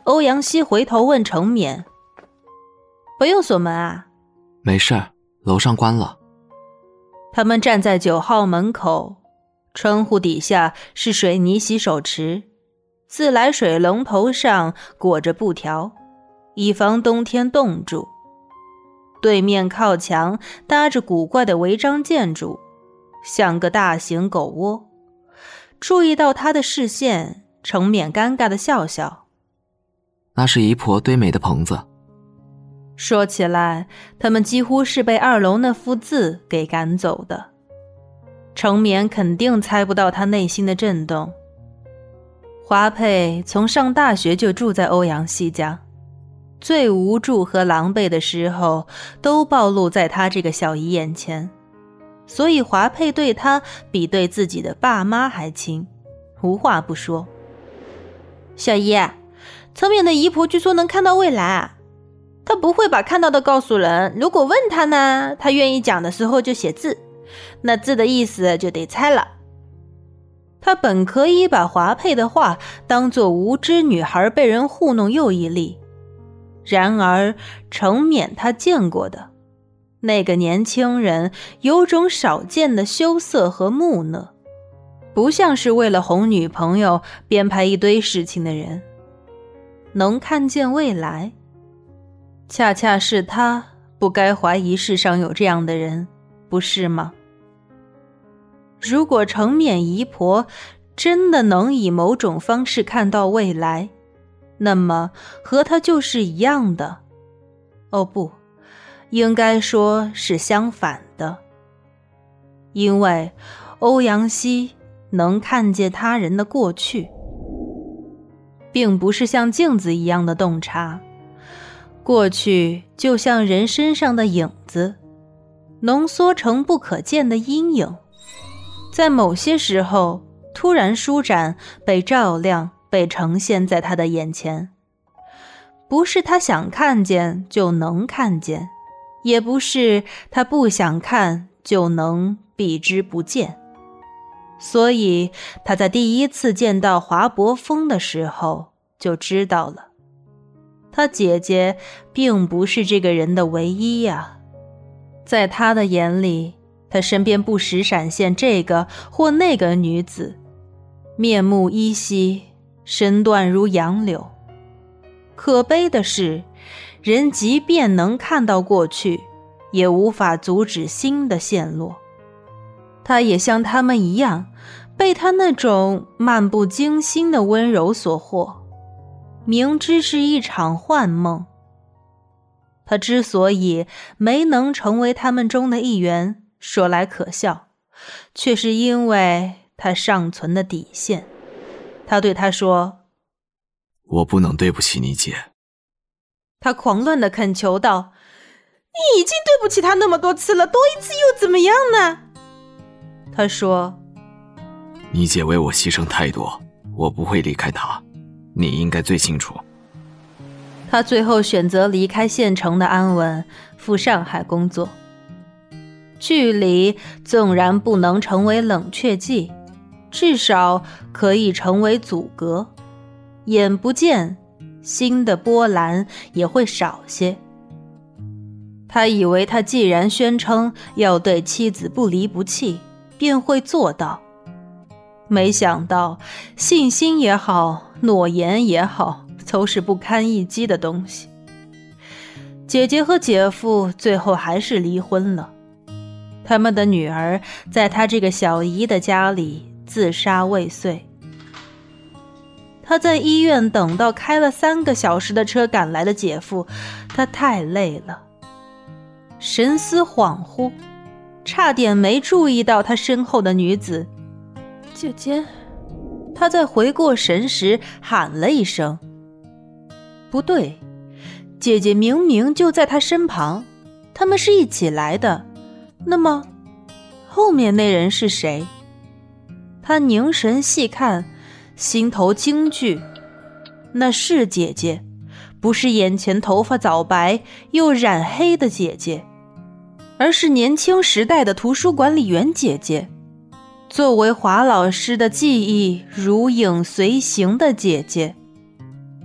欧阳希回头问程冕：不用锁门啊？ 没事，楼上关了。 他们站在9号门口，窗户底下是水泥洗手池，自来水龙头上裹着布条，以防冬天冻住。对面靠墙搭着古怪的违章建筑，像个大型狗窝。注意到他的视线，程冕尴尬地笑笑： 那是姨婆堆煤的棚子。 说起来，他们几乎是被2楼那幅字给赶走的。程冕肯定猜不到他内心的震动。华佩从上大学就住在欧阳希家，最无助和狼狈的时候都暴露在他这个小姨眼前，所以华佩对他比对自己的爸妈还亲，无话不说。小姨，程冕的姨婆据说能看到未来，他不会把看到的告诉人，如果问他呢，他愿意讲的时候就写字，那字的意思就得猜了。他本可以把华佩的话当作无知女孩被人糊弄又一例，然而程冕他见过的那个年轻人有种少见的羞涩和木讷，不像是为了哄女朋友编排一堆事情的人。能看见未来，恰恰是他不该怀疑世上有这样的人，不是吗？如果程冕姨婆真的能以某种方式看到未来，那么和他就是一样的。哦不，应该说是相反的。因为欧阳希能看见他人的过去，并不是像镜子一样的洞察。过去就像人身上的影子，浓缩成不可见的阴影，在某些时候突然舒展，被照亮，被呈现在他的眼前。不是他想看见就能看见，也不是他不想看就能避之不见。所以他在第一次见到华伯峰的时候就知道了，他姐姐并不是这个人的唯一呀。在他的眼里，他身边不时闪现这个或那个女子，面目依稀，身段如杨柳。可悲的是，人即便能看到过去，也无法阻止新的陷落。他也像他们一样，被他那种漫不经心的温柔所惑，明知是一场幻梦。他之所以没能成为他们中的一员，说来可笑，却是因为他尚存的底线。他对他说： 我不能对不起你姐。 他狂乱地恳求道：你已经对不起他那么多次了，多一次又怎么样呢？他说： 你姐为我牺牲太多，我不会离开她，你应该最清楚。 他最后选择离开县城的安稳，赴上海工作。距离纵然不能成为冷却剂，至少可以成为阻隔，眼不见，心的波澜也会少些。他以为他既然宣称要对妻子不离不弃，便会做到。没想到信心也好，诺言也好，都是不堪一击的东西。姐姐和姐夫最后还是离婚了，他们的女儿在他这个小姨的家里自杀未遂。他在医院等到开了3个小时的车赶来的姐夫，他太累了，神思恍惚，差点没注意到他身后的女子。姐姐，他在回过神时喊了一声。不对，姐姐明明就在他身旁，他们是一起来的。那么后面那人是谁？他凝神细看，心头惊惧，那是姐姐，不是眼前头发早白又染黑的姐姐，而是年轻时代的图书管理员姐姐，作为华老师的记忆如影随形的姐姐。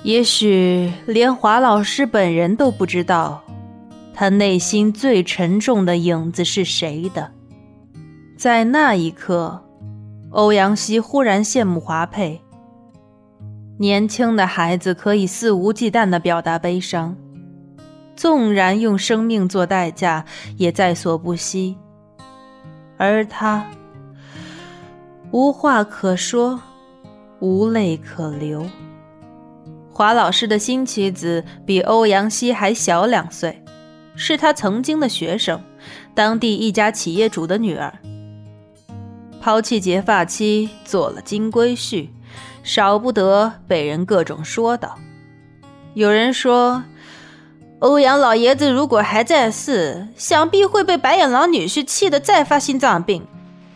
也许连华老师本人都不知道，他内心最沉重的影子是谁的。在那一刻，欧阳希忽然羡慕华佩。年轻的孩子可以肆无忌惮地表达悲伤，纵然用生命做代价，也在所不惜。而他，无话可说，无泪可流。华老师的新妻子比欧阳希还小2岁，是他曾经的学生，当地一家企业主的女儿。抛弃结发妻，做了金龟婿，少不得被人各种说道。有人说，欧阳老爷子如果还在世，想必会被白眼狼女婿气得再发心脏病。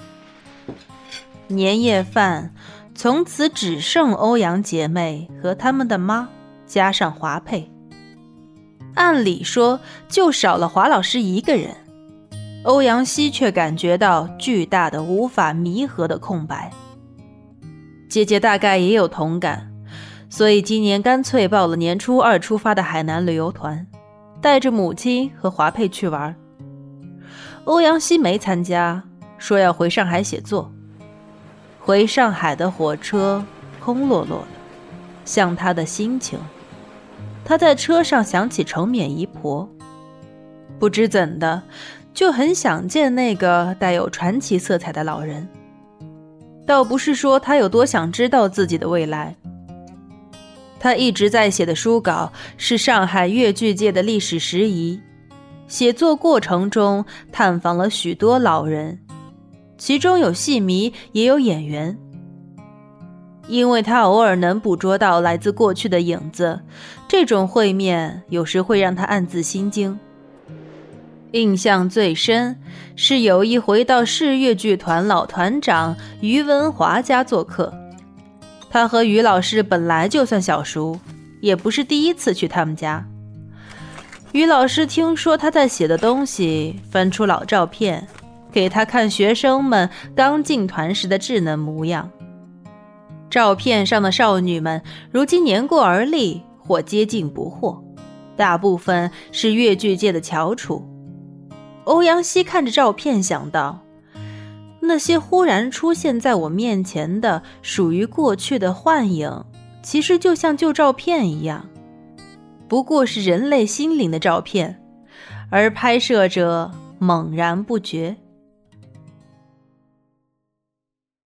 年夜饭从此只剩欧阳姐妹和他们的妈，加上华佩。按理说就少了华老师一个人，欧阳希却感觉到巨大的无法弥合的空白。姐姐大概也有同感，所以今年干脆报了年初2出发的海南旅游团，带着母亲和华佩去玩。欧阳希没参加，说要回上海写作。回上海的火车空落落的，像他的心情。他在车上想起程冕姨婆，不知怎的就很想见那个带有传奇色彩的老人。倒不是说他有多想知道自己的未来，他一直在写的书稿是上海粤剧界的历史时遗，写作过程中探访了许多老人，其中有戏迷也有演员。因为他偶尔能捕捉到来自过去的影子，这种会面有时会让他暗自心惊。印象最深是有一回到市粤剧团老团长于文华家做客，他和于老师本来就算小熟，也不是第一次去他们家。于老师听说他在写的东西，翻出老照片给他看，学生们刚进团时的稚嫩模样。照片上的少女们如今年过而立，或接近不惑，大部分是粤剧界的翘楚。欧阳希看着照片想到，那些忽然出现在我面前的属于过去的幻影，其实就像旧照片一样，不过是人类心灵的照片，而拍摄者猛然不觉。